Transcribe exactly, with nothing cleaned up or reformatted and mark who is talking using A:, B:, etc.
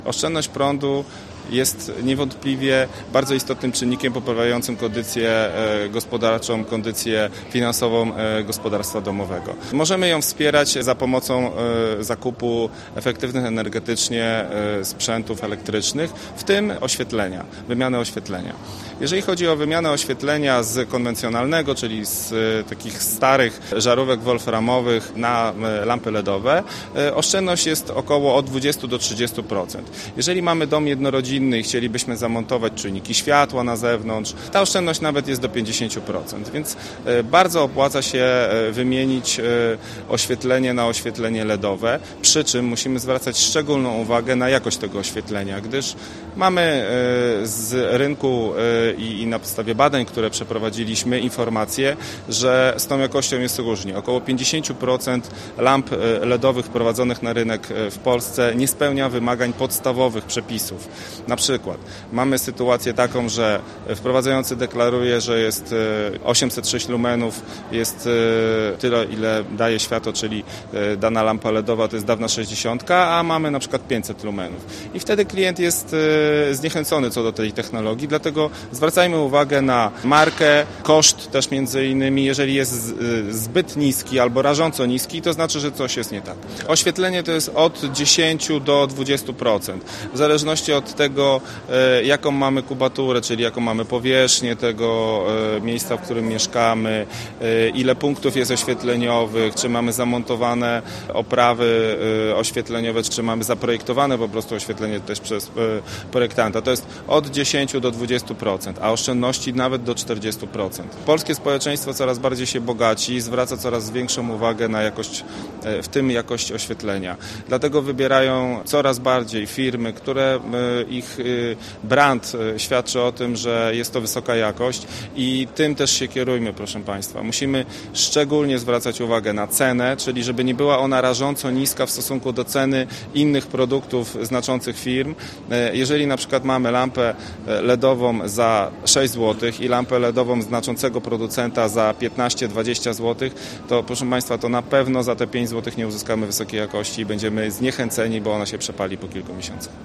A: Oszczędność prądu jest niewątpliwie bardzo istotnym czynnikiem poprawiającym kondycję gospodarczą, kondycję finansową gospodarstwa domowego. Możemy ją wspierać za pomocą zakupu efektywnych energetycznie sprzętów elektrycznych, w tym oświetlenia, wymiany oświetlenia. Jeżeli chodzi o wymianę oświetlenia z konwencjonalnego, czyli z takich starych żarówek wolframowych na lampy ledowe, oszczędność jest około od dwudziestu do trzydziestu procent. Jeżeli mamy dom jednorodzinny i chcielibyśmy zamontować czujniki światła na zewnątrz, ta oszczędność nawet jest do pięćdziesięciu procent, więc bardzo opłaca się wymienić oświetlenie na oświetlenie ledowe, przy czym musimy zwracać szczególną uwagę na jakość tego oświetlenia, gdyż mamy z rynku i na podstawie badań, które przeprowadziliśmy, informacje, że z tą jakością jest różnie. Około pięćdziesiąt procent lamp ledowych wprowadzonych na rynek w Polsce nie spełnia wymagań podstawowych przepisów. Na przykład mamy sytuację taką, że wprowadzający deklaruje, że jest osiemset sześć lumenów, jest tyle, ile daje światło, czyli dana lampa ledowa to jest dawna sześćdziesiątka, a mamy na przykład pięćset lumenów. I wtedy klient jest zniechęcony co do tej technologii, dlatego zwracajmy uwagę na markę, koszt też między innymi. Jeżeli jest zbyt niski albo rażąco niski, to znaczy, że coś jest nie tak. Oświetlenie to jest od dziesięciu do dwudziestu procent. W zależności od tego, jaką mamy kubaturę, czyli jaką mamy powierzchnię tego miejsca, w którym mieszkamy, ile punktów jest oświetleniowych, czy mamy zamontowane oprawy oświetleniowe, czy mamy zaprojektowane po prostu oświetlenie też przez projektanta. To jest od dziesięciu do dwudziestu procent, a oszczędności nawet do czterdziestu procent. Polskie społeczeństwo coraz bardziej się bogaci i zwraca coraz większą uwagę na jakość, w tym jakość oświetlenia. Dlatego wybierają coraz bardziej firmy, które ich brand świadczy o tym, że jest to wysoka jakość i tym też się kierujmy, proszę Państwa. Musimy szczególnie zwracać uwagę na cenę, czyli żeby nie była ona rażąco niska w stosunku do ceny innych produktów znaczących firm. Jeżeli na przykład mamy lampę ledową za sześć złotych i lampę ledową znaczącego producenta za piętnaście do dwudziestu złotych, to proszę Państwa, to na pewno za te pięć złotych nie uzyskamy wysokiej jakości i będziemy zniechęceni, bo ona się przepali po kilku miesiącach.